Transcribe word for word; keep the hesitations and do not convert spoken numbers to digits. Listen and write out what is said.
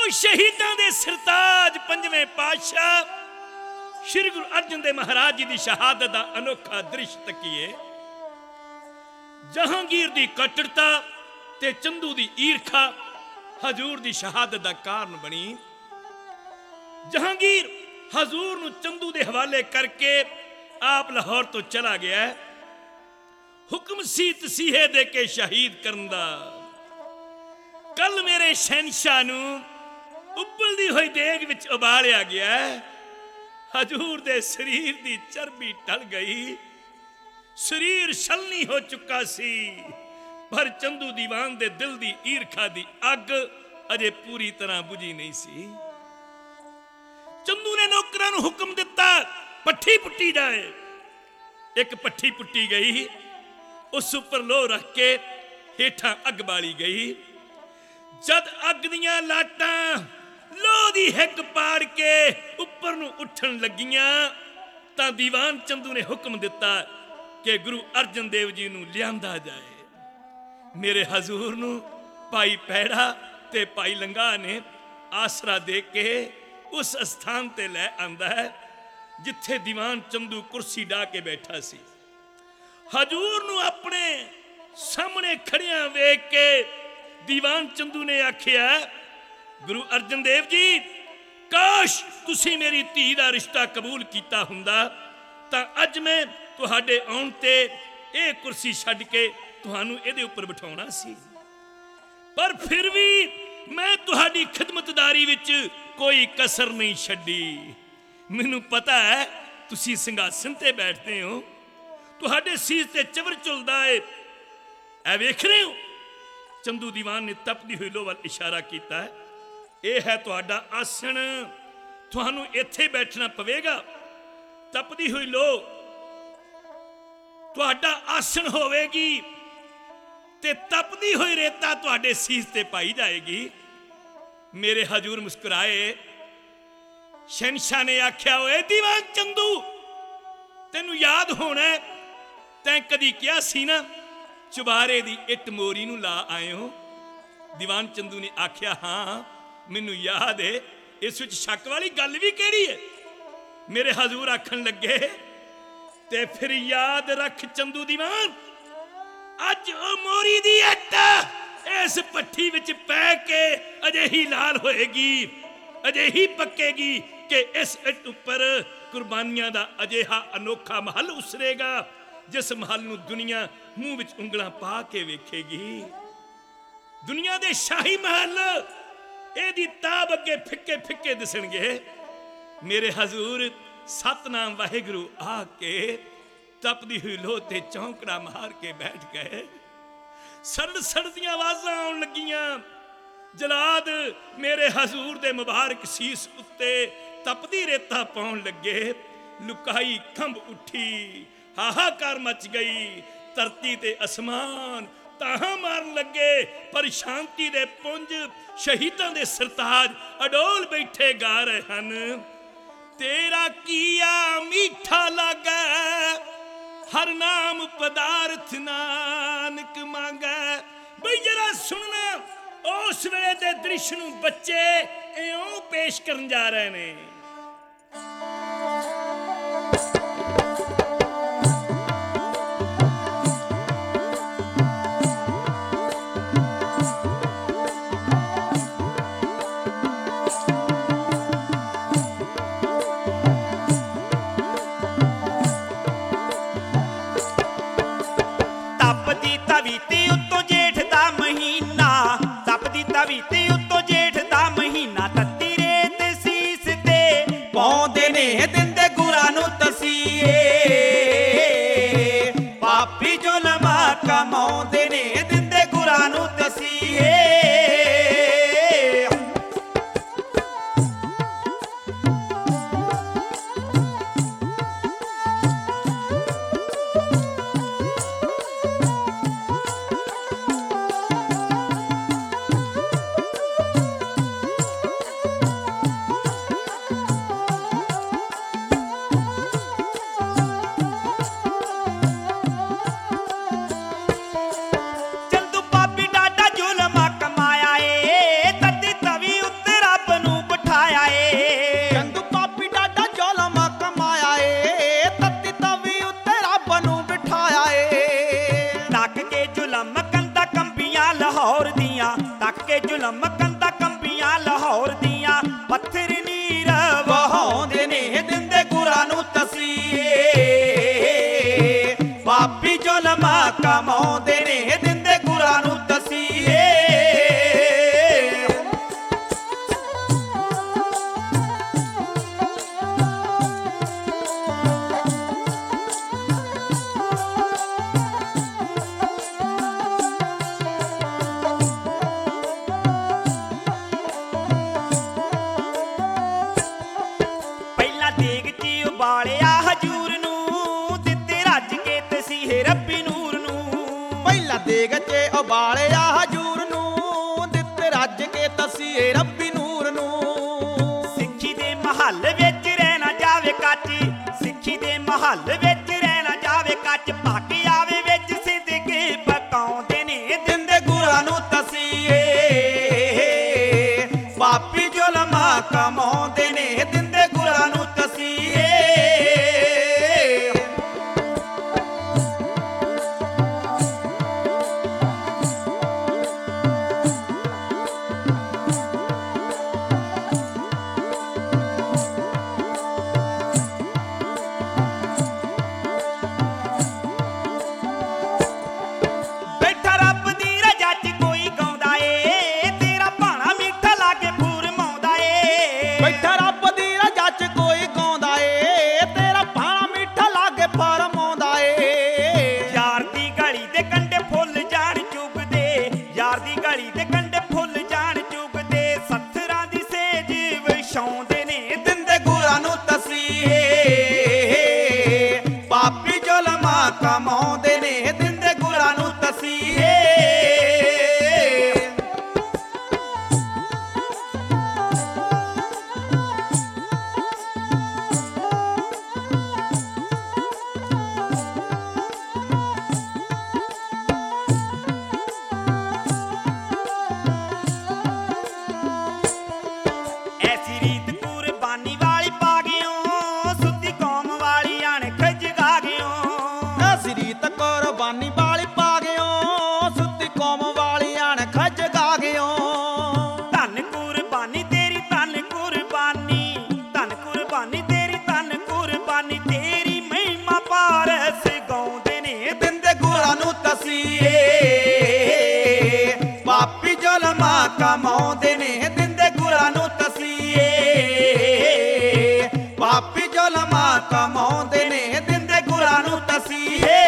शहीदां दे सरताज पंजवें पातशाह श्री गुरु अर्जन देव महाराज जी की शहादत का अनोखा दृश्य तकीए। जहांगीर की कट्टरता ते चंदू की ईरखा हजूर की शहादत का कारण बनी। जहांगीर हजूर नूं चंदू के हवाले करके आप लाहौर तो चला गया। हुक्म सी तसीहे दे के शहीद करन दा। कल मेरे शहनशाह नूं उबलदी हुई देग विच उबालिया गया। हजूर दे शरीर दी चर्बी टल गई, शरीर छलनी हो चुका सी, पर चंदू दीवान दे दिल दी ईरखा दी अग अजे पूरी तरह बुझी नहीं सी। चंदू ने नौकरां नूं हुक्म दिता पट्ठी पुट्टी जाए। एक पट्ठी पुट्टी गई, उस उपर लोह रख के हेठां अग बाली गई। जद अग दियां लाटां लोह दी हिक पाड़ के उपर नूं उठन लगियां तां दीवान चंदू ने हुक्म दिता कि गुरु अर्जन देव जी नूं लियांदा जाए। मेरे हजूर नूं भाई पैड़ा ते भाई लंगा ने आसरा दे के उस स्थान ते लै आंदा है जिथे दीवान चंदू कुर्सी डा के बैठा सी। हजूर नूं अपने सामने खड़िया वेख के दीवान चंदू ने आखिया, गुरु अर्जन देव जी, काश तुसी मेरी धी दा रिश्ता कबूल किया हुंदा तां अज मैं तुहाडे आउण ते ये कुर्सी छड्ड के तुहानूं इहदे उपर बिठाउणा सी, पर फिर भी मैं तुहाडी खिदमतदारी विच कोई कसर नहीं छड्डी। मैनूं पता है तुसी सिंघासन ते बैठते हो, तुहाडे सीस ते चवर झुलदा है, ऐ वेख रहे हो। चंदू दीवान ने तपदी हुई लोह वल इशारा किया है, यह है तुहाडा आसन, तुहानूं इत्थे बैठना पवेगा। तपदी हुई लोह तुहाडा आसन होवेगी ते तपदी हुई रेता तुहाडे सीस ते पाई जाएगी। मेरे हजूर मुस्कुराए। शहनशाह ने आख्या, ओए दीवान चंदू, तेनू याद होना तैं कदी क्या सी ना चुबारे दी इट मोरी नूं ला आए हो। दीवान चंदू ने आख्या, हाँ मैनू याद है, इस विच शक वाली गल भी केड़ी है। मेरे हजूर आखन लगे, ते फिर याद रख चंदू दीवान, अज ओ मोरी दी इट इस पट्ठी विच पै के अजे ही लाल होएगी, अजे ही पक्केगी कि इस इट उपर कुर्बानियां दा अजेहा अनोखा महल उसरेगा जिस महल नूं दुनिया मुंह विच उंगलां पा के वेखेगी। दुनिया दे शाही महल एदी ताब अगे फिक्के फिक्के दिसणगे। मेरे हजूर सतनाम वाहिगुरु आके तपदी हुई लोह ते चौंकड़ा मार के बैठ गए। सड़ सड़ दियां आवाज़ां आउण लगियां। जलाद मेरे हजूर दे मुबारक सीस उत्ते तपदी रेता पाउण लगे। लुकाई खंभ उठी, हाहाकार मच गई। धरती ते असमान ताहां मारन लगे, पर शांति दे पुंज शहीदां दे सरताज अडोल बैठे गा रहे हन। तेरा किया मीठा लागे, हर नाम पदार्थ नानक मांगे। बई जरा सुनना, उस वेले दे दृश्य नूं बच्चे इउं पेश करन जा रहे ने। तपदी तवी ते उत्तों जेठ दा महीना, तत्ती रेत सीस ते ਤੱਕ ਕੇ ਜ਼ੁਲਮ ਕੰਦਾ ਕੰਬੀਆਂ ਲਾਹੌਰ ਦੀਆਂ ਪੱਥਰ ਨੀਰ ਵਹਾਉਂਦੇ ਨੇ ਦਿੰਦੇ ਗੁਰਾਂ ਨੂੰ ਤਸੀਹੇ ਪਾਪੀ ਜ਼ੁਲਮ ਕਮਾਉਂਦੇ ਨੇ ਦਿੰਦੇ ਗੁਰਾਂ ਨੂੰ ਤਸੀਹੇ ਉਬਾਲਿਆ ਹਜੂਰ ਨੂੰ ਦਿੱਤੇ ਰੱਜ ਕੇ ਤਸੀਹੇ ਰੱਬੀ ਨੂਰ ਨੂੰ ਪਹਿਲਾ ਦੇਗ 'ਚ ਉਬਾਲਿਆ ਹਜੂਰ ਨੂੰ ਦਿੱਤੇ ਰੱਜ ਕੇ ਤਸੀਹੇ ਰੱਬੀ ਨੂਰ ਨੂੰ ਸਿੱਖੀ ਦੇ ਮਹੱਲ ਵਿੱਚ ਰਹਿਣਾ ਜਾਵੇ ਕੱਚ ਸਿੱਖੀ ਦੇ ਮਹੱਲ ਵਿੱਚ ਰਹਿਣਾ ਜਾਵੇ ਕੱਚ ਪੱਕ ਆਵੇ ਵਿੱਚ ਸਿੱਧਕੇ ਪਕਾਉਂਦੇ ਨੇ ਦਿੰਦੇ ਗੁਰਾਂ ਨੂੰ ਤਸੀਹੇ ਪਾਪੀ ਜ਼ੁਲਮ ਕਮਾਉਂਦੇ ਨੇ ਦਿੰਦੇ ਗੁਰਾਂ ਨੂੰ ਤਸੀਹੇ ਕਮਾਉਂਦੇ ਨੇ ਦਿੰਦੇ ਗੁਰਾਂ ਨੂੰ ਤਸੀਹੇ ਐਸੀ ਰੀਤ ਕੁਰਬਾਨੀ ਵਾਲੀ ਪਾ ਗਿਓ ਸੁੱਤੀ ਕੌਮ ਵਾਲੀ ਅਣਖ ਜਗਾ ਗਿਓ ਰੀਤ ਕੁਰਬਾਨੀ ਵਾਲੀ ਪਾ ਗਿਓ ਸੁੱਤੀ ਕੌਮ ਵਾਲੀ ਅਣਖ ਜਗਾ ਗਿਓ ਧੰਨ ਕੁਰਬਾਨੀ ਤੇਰੀ ਧੰਨ ਕੁਰਬਾਨੀ ਧੰਨ ਕੁਰਬਾਨੀ ਤੇਰੀ ਧੰਨ ਕੁਰਬਾਨੀ ਤੇਰੀ ਮਹਿਮਾ ਪਾਰਸ ਗਾਉਂਦੇ ਨੇ ਦਿੰਦੇ ਗੁਰਾਂ ਨੂੰ ਤਸੀਹੇ ਪਾਪੀ ਜ਼ੁਲਮ ਕਮਾਉਂਦੇ ਨੇ ਦਿੰਦੇ ਗੁਰਾਂ ਨੂੰ ਤਸੀਹੇ ਪਾਪੀ ਜ਼ੁਲਮ ਕਮਾਉਂਦੇ ਨੇ ਦਿੰਦੇ ਗੁਰਾਂ ਨੂੰ ਤਸੀਹੇ